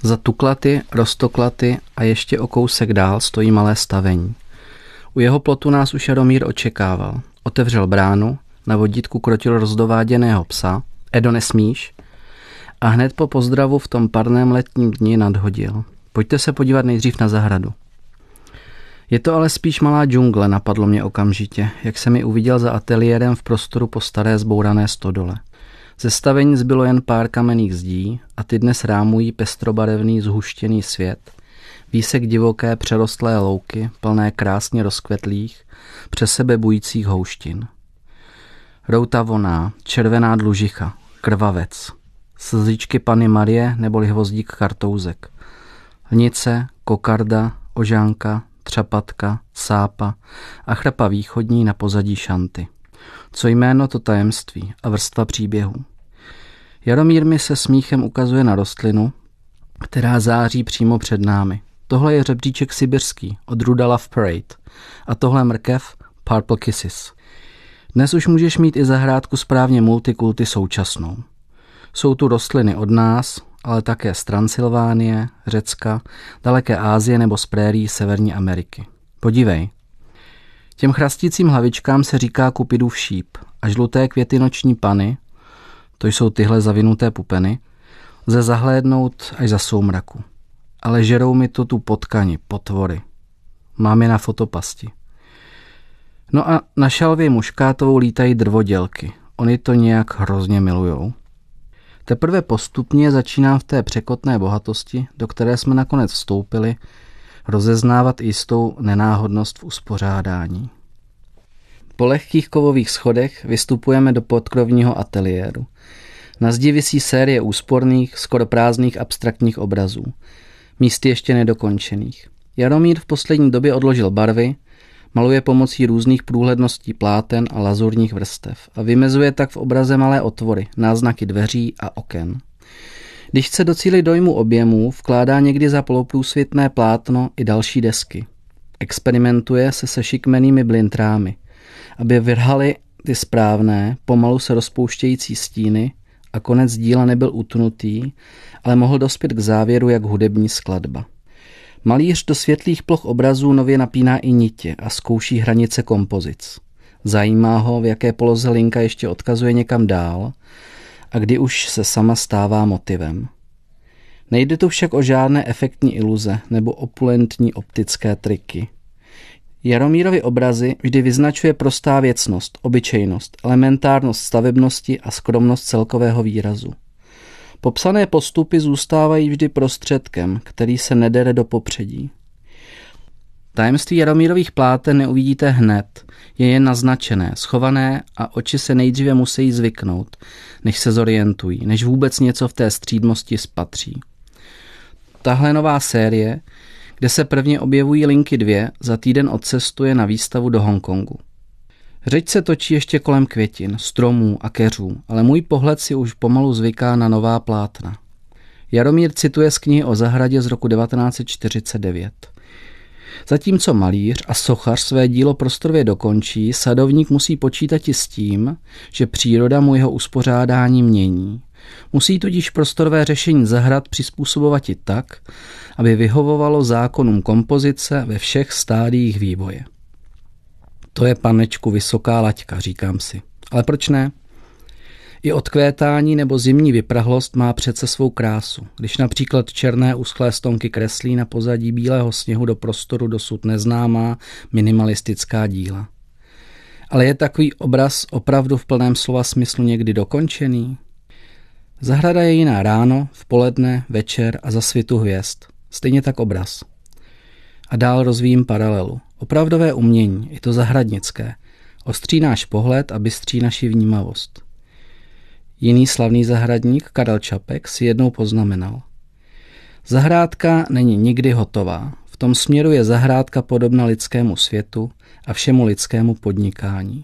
Za tuklaty, roztoklaty a ještě o kousek dál stojí malé stavení. U jeho plotu nás už Jaromír očekával. Otevřel bránu, na vodítku krotil rozdováděného psa, Edo, nesmíš, a hned po pozdravu v tom parném letním dni nadhodil. Pojďte se podívat nejdřív na zahradu. Je to ale spíš malá džungle, napadlo mě okamžitě, jak jsem ji uviděl za ateliérem v prostoru po staré zbourané stodole. Ze stavení zbylo jen pár kamenných zdí a ty dnes rámují pestrobarevný zhuštěný svět, výsek divoké přerostlé louky, plné krásně rozkvetlých, přes sebe bujících houštin. Routa voná, červená dlužicha, krvavec, slzičky Panny Marie neboli hvozdík kartouzek, lnice, kokarda, ožánka, třapatka, sápa a chrapa východní na pozadí šanty. Co jméno, to tajemství a vrstva příběhů. Jaromír mi se smíchem ukazuje na rostlinu, která září přímo před námi. Tohle je řebříček sibirský od Ruda Love Parade a tohle mrkev Purple Kisses. Dnes už můžeš mít i zahrádku správně multikulty současnou. Jsou tu rostliny od nás, ale také z Transylvánie, Řecka, daleké Asie nebo z prérií Severní Ameriky. Podívej. Těm chrastícím hlavičkám se říká Kupidův šíp a žluté květy noční pany, to jsou tyhle zavinuté pupeny, lze zahlédnout až za soumraku. Ale žerou mi to tu potkani, potvory. Mám je na fotopasti. No a na šalvě muškátovou lítají drvodělky. Oni to nějak hrozně milujou. Teprve postupně začínám v té překotné bohatosti, do které jsme nakonec vstoupili, rozeznávat jistou nenáhodnost v uspořádání. Po lehkých kovových schodech vystupujeme do podkrovního ateliéru. Na zdi visí série úsporných, skoro prázdných abstraktních obrazů. Místy ještě nedokončených. Jaromír v poslední době odložil barvy, maluje pomocí různých průhledností pláten a lazurních vrstev a vymezuje tak v obraze malé otvory, náznaky dveří a oken. Když chce docílit dojmu objemů, vkládá někdy za poloprůsvitné plátno i další desky. Experimentuje se šikmenými blintrámy, aby vyrhaly ty správné, pomalu se rozpouštějící stíny a konec díla nebyl utnutý, ale mohl dospět k závěru jak hudební skladba. Malíř do světlých ploch obrazů nově napíná i nitě a zkouší hranice kompozic. Zajímá ho, v jaké poloze linka ještě odkazuje někam dál a kdy už se sama stává motivem. Nejde tu však o žádné efektní iluze nebo opulentní optické triky. Jaromírovy obrazy vždy vyznačuje prostá věcnost, obyčejnost, elementárnost stavebnosti a skromnost celkového výrazu. Popsané postupy zůstávají vždy prostředkem, který se nedere do popředí. Tajemství Jaromírových pláten neuvidíte hned, je jen naznačené, schované a oči se nejdříve musí zvyknout, než se zorientují, než vůbec něco v té střídmosti spatří. Tahle nová série, kde se prvně objevují linky 2, za týden odcestuje na výstavu do Hongkongu. Řeč se točí ještě kolem květin, stromů a keřů, ale můj pohled si už pomalu zvyká na nová plátna. Jaromír cituje z knihy o zahradě z roku 1949. Zatímco malíř a sochař své dílo prostorově dokončí, sadovník musí počítat i s tím, že příroda mu jeho uspořádání mění. Musí tudíž prostorové řešení zahrad přizpůsobovat i tak, aby vyhovovalo zákonům kompozice ve všech stádiích vývoje. To je, panečku, vysoká laťka, říkám si. Ale proč ne? I odkvétání nebo zimní vyprahlost má přece svou krásu. Když například černé uschlé stonky kreslí na pozadí bílého sněhu do prostoru dosud neznámá minimalistická díla. Ale je takový obraz opravdu v plném slova smyslu někdy dokončený? Zahrada je jiná ráno, v poledne, večer a za svitu hvězd. Stejně tak obraz. A dál rozvíjím paralelu. Opravdové umění, i to zahradnické, ostří náš pohled a bystří naši vnímavost. Jiný slavný zahradník, Karel Čapek, si jednou poznamenal. Zahrádka není nikdy hotová. V tom směru je zahrádka podobna lidskému světu a všemu lidskému podnikání.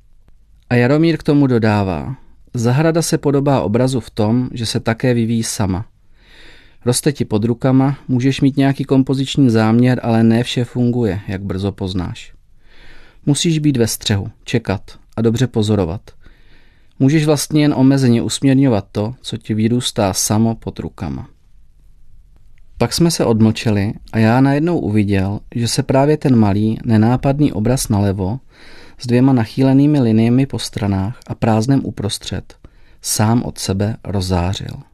A Jaromír k tomu dodává. Zahrada se podobá obrazu v tom, že se také vyvíjí sama. Roste ti pod rukama, můžeš mít nějaký kompoziční záměr, ale ne vše funguje, jak brzo poznáš. Musíš být ve střehu, čekat a dobře pozorovat. Můžeš vlastně jen omezeně usměrňovat to, co ti vyrůstá samo pod rukama. Pak jsme se odmlčeli a já najednou uviděl, že se právě ten malý, nenápadný obraz nalevo s 2 nachýlenými liniemi po stranách a prázdnem uprostřed sám od sebe rozzářil.